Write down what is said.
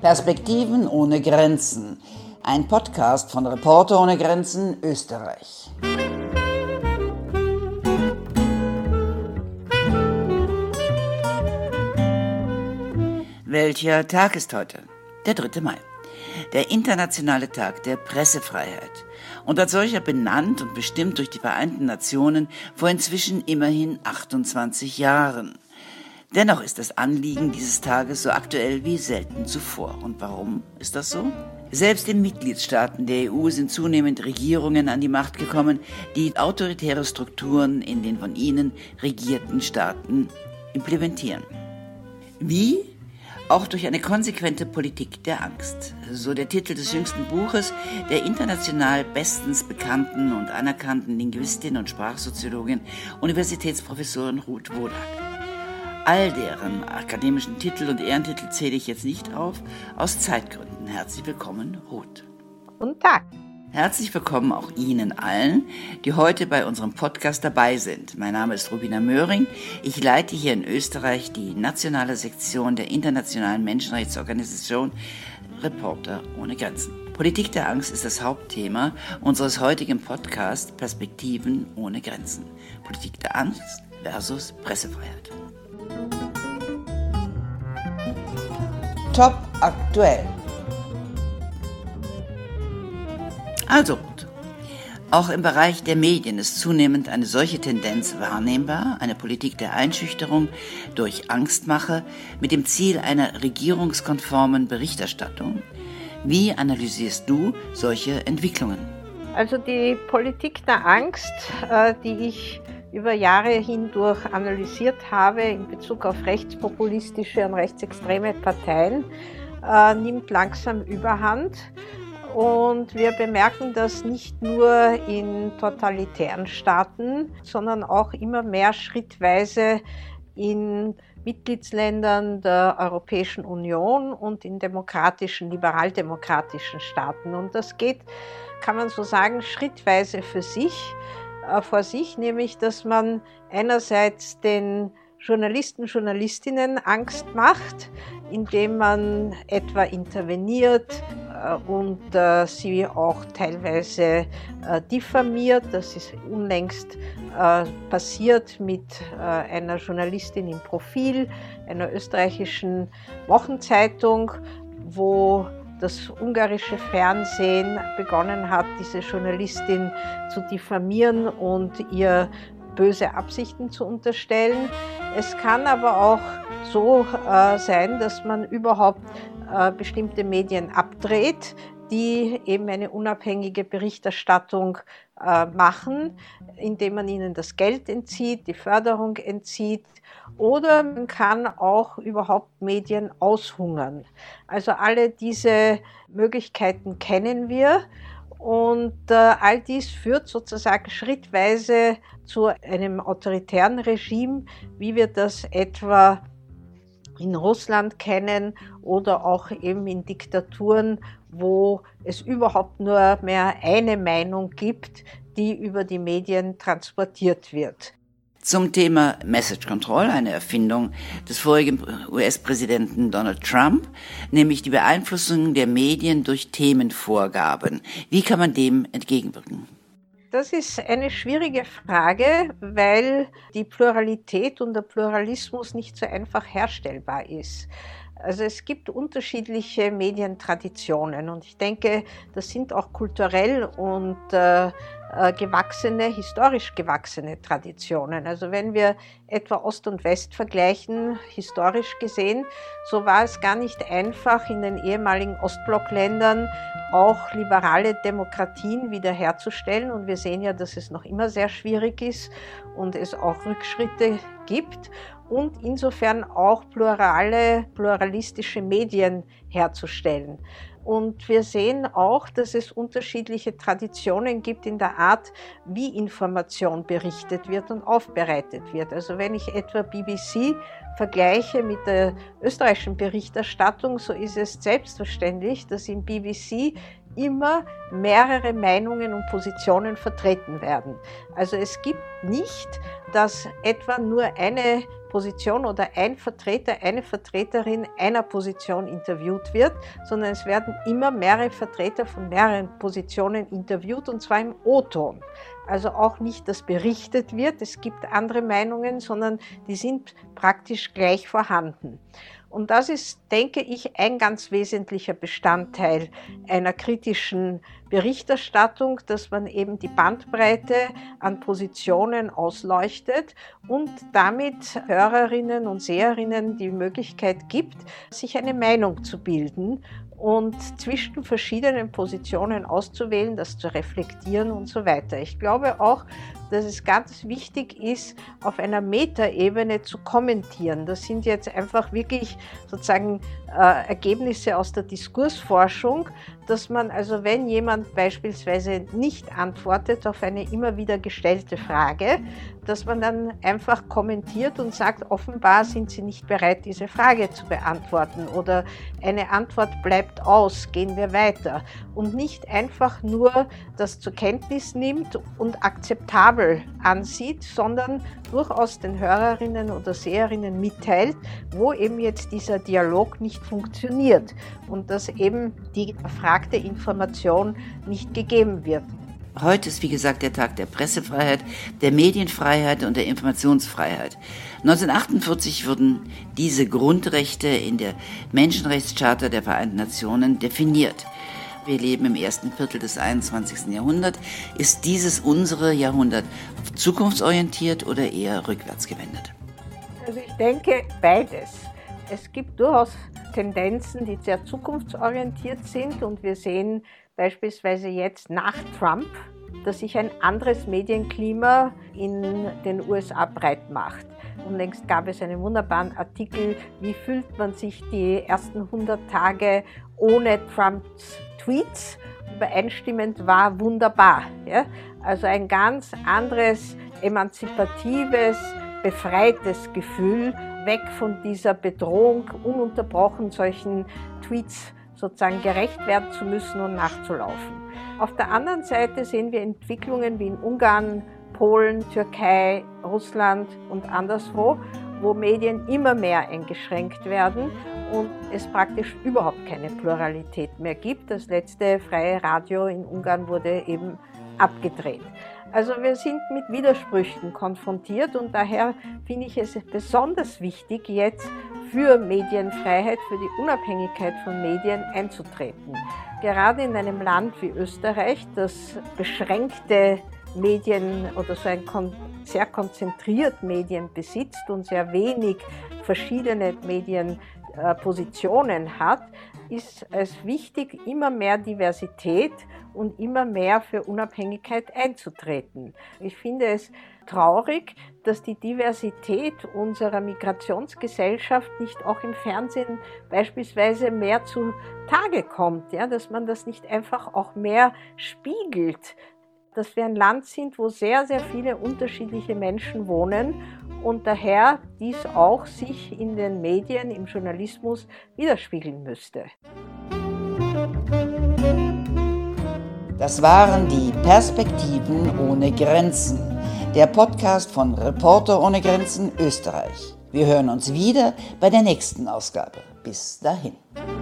Perspektiven ohne Grenzen. Ein Podcast von Reporter ohne Grenzen Österreich. Welcher Tag ist heute? Der 3. Mai. Der internationale Tag der Pressefreiheit. Und als solcher benannt und bestimmt durch die Vereinten Nationen vor inzwischen immerhin 28 Jahren. Dennoch ist das Anliegen dieses Tages so aktuell wie selten zuvor. Und warum ist das so? Selbst in Mitgliedstaaten der EU sind zunehmend Regierungen an die Macht gekommen, die autoritäre Strukturen in den von ihnen regierten Staaten implementieren. Wie? Auch durch eine konsequente Politik der Angst. So der Titel des jüngsten Buches der international bestens bekannten und anerkannten Linguistin und Sprachsoziologin, Universitätsprofessorin Ruth Wodak. All deren akademischen Titel und Ehrentitel zähle ich jetzt nicht auf, aus Zeitgründen. Herzlich willkommen, Ruth. Guten Tag. Herzlich willkommen auch Ihnen allen, die heute bei unserem Podcast dabei sind. Mein Name ist Rubina Möhring. Ich leite hier in Österreich die nationale Sektion der internationalen Menschenrechtsorganisation Reporter ohne Grenzen. Politik der Angst ist das Hauptthema unseres heutigen Podcasts Perspektiven ohne Grenzen. Politik der Angst versus Pressefreiheit. Top aktuell. Also, auch im Bereich der Medien ist zunehmend eine solche Tendenz wahrnehmbar, eine Politik der Einschüchterung durch Angstmache mit dem Ziel einer regierungskonformen Berichterstattung. Wie analysierst du solche Entwicklungen? Also die Politik der Angst, die ich über Jahre hindurch analysiert habe in Bezug auf rechtspopulistische und rechtsextreme Parteien, nimmt langsam Überhand. Und wir bemerken das nicht nur in totalitären Staaten, sondern auch immer mehr schrittweise in Mitgliedsländern der Europäischen Union und in demokratischen, liberaldemokratischen Staaten. Und das geht, kann man so sagen, schrittweise vor sich, nämlich dass man einerseits den Journalisten, Journalistinnen Angst macht, indem man etwa interveniert und sie auch teilweise diffamiert. Das ist unlängst passiert mit einer Journalistin im Profil einer österreichischen Wochenzeitung, wo das ungarische Fernsehen begonnen hat, diese Journalistin zu diffamieren und ihr böse Absichten zu unterstellen. Es kann aber auch so sein, dass man überhaupt bestimmte Medien abdreht, die eben eine unabhängige Berichterstattung machen, indem man ihnen das Geld entzieht, die Förderung entzieht. Oder man kann auch überhaupt Medien aushungern. Also alle diese Möglichkeiten kennen wir. Und all dies führt sozusagen schrittweise zu einem autoritären Regime, wie wir das etwa in Russland kennen oder auch eben in Diktaturen, wo es überhaupt nur mehr eine Meinung gibt, die über die Medien transportiert wird. Zum Thema Message Control, eine Erfindung des vorigen US-Präsidenten Donald Trump, nämlich die Beeinflussung der Medien durch Themenvorgaben. Wie kann man dem entgegenwirken? Das ist eine schwierige Frage, weil die Pluralität und der Pluralismus nicht so einfach herstellbar ist. Also es gibt unterschiedliche Medientraditionen und ich denke, das sind auch kulturell und historisch gewachsene Traditionen. Also wenn wir etwa Ost und West vergleichen, historisch gesehen, so war es gar nicht einfach, in den ehemaligen Ostblockländern auch liberale Demokratien wiederherzustellen. Und wir sehen ja, dass es noch immer sehr schwierig ist und es auch Rückschritte gibt. Und insofern auch pluralistische Medien herzustellen. Und wir sehen auch, dass es unterschiedliche Traditionen gibt in der Art, wie Information berichtet wird und aufbereitet wird. Also wenn ich etwa BBC vergleiche mit der österreichischen Berichterstattung, so ist es selbstverständlich, dass im BBC immer mehrere Meinungen und Positionen vertreten werden. Also es gibt nicht, dass etwa nur eine Position oder ein Vertreter, eine Vertreterin einer Position interviewt wird, sondern es werden immer mehrere Vertreter von mehreren Positionen interviewt, und zwar im O-Ton. Also auch nicht, dass berichtet wird, es gibt andere Meinungen, sondern die sind praktisch gleich vorhanden. Und das ist, denke ich, ein ganz wesentlicher Bestandteil einer kritischen Berichterstattung, dass man eben die Bandbreite an Positionen ausleuchtet und damit Hörerinnen und Seherinnen die Möglichkeit gibt, sich eine Meinung zu bilden und zwischen verschiedenen Positionen auszuwählen, das zu reflektieren und so weiter. Ich glaube auch, dass es ganz wichtig ist, auf einer Metaebene zu kommentieren. Das sind jetzt einfach wirklich sozusagen Ergebnisse aus der Diskursforschung, dass man also, wenn jemand beispielsweise nicht antwortet auf eine immer wieder gestellte Frage, dass man dann einfach kommentiert und sagt, offenbar sind Sie nicht bereit, diese Frage zu beantworten, oder eine Antwort bleibt aus, gehen wir weiter, und nicht einfach nur das zur Kenntnis nimmt und akzeptabel ansieht, sondern durchaus den Hörerinnen oder Seherinnen mitteilt, wo eben jetzt dieser Dialog nicht funktioniert und dass eben die erfragte Information nicht gegeben wird. Heute ist, wie gesagt, der Tag der Pressefreiheit, der Medienfreiheit und der Informationsfreiheit. 1948 wurden diese Grundrechte in der Menschenrechtscharta der Vereinten Nationen definiert. Wir leben im ersten Viertel des 21. Jahrhunderts. Ist dieses unsere Jahrhundert zukunftsorientiert oder eher rückwärts gewendet? Also ich denke beides. Es gibt durchaus Tendenzen, die sehr zukunftsorientiert sind, und wir sehen beispielsweise jetzt nach Trump, dass sich ein anderes Medienklima in den USA breit macht. Unlängst gab es einen wunderbaren Artikel, wie fühlt man sich die ersten 100 Tage ohne Trumps Tweets. Übereinstimmend war wunderbar. Ja? Also ein ganz anderes, emanzipatives, befreites Gefühl, weg von dieser Bedrohung, ununterbrochen solchen Tweets sozusagen gerecht werden zu müssen und nachzulaufen. Auf der anderen Seite sehen wir Entwicklungen wie in Ungarn, Polen, Türkei, Russland und anderswo, wo Medien immer mehr eingeschränkt werden und es praktisch überhaupt keine Pluralität mehr gibt. Das letzte freie Radio in Ungarn wurde eben abgedreht. Also wir sind mit Widersprüchen konfrontiert, und daher finde ich es besonders wichtig, jetzt für Medienfreiheit, für die Unabhängigkeit von Medien einzutreten. Gerade in einem Land wie Österreich, das beschränkte Medien oder so ein sehr konzentriert Medien besitzt und sehr wenig verschiedene Medienpositionen hat, ist es wichtig, immer mehr Diversität und immer mehr für Unabhängigkeit einzutreten. Ich finde es traurig, dass die Diversität unserer Migrationsgesellschaft nicht auch im Fernsehen beispielsweise mehr zu Tage kommt, ja, dass man das nicht einfach auch mehr spiegelt, dass wir ein Land sind, wo sehr, sehr viele unterschiedliche Menschen wohnen und daher dies auch sich in den Medien, im Journalismus widerspiegeln müsste. Das waren die Perspektiven ohne Grenzen, der Podcast von Reporter ohne Grenzen Österreich. Wir hören uns wieder bei der nächsten Ausgabe. Bis dahin.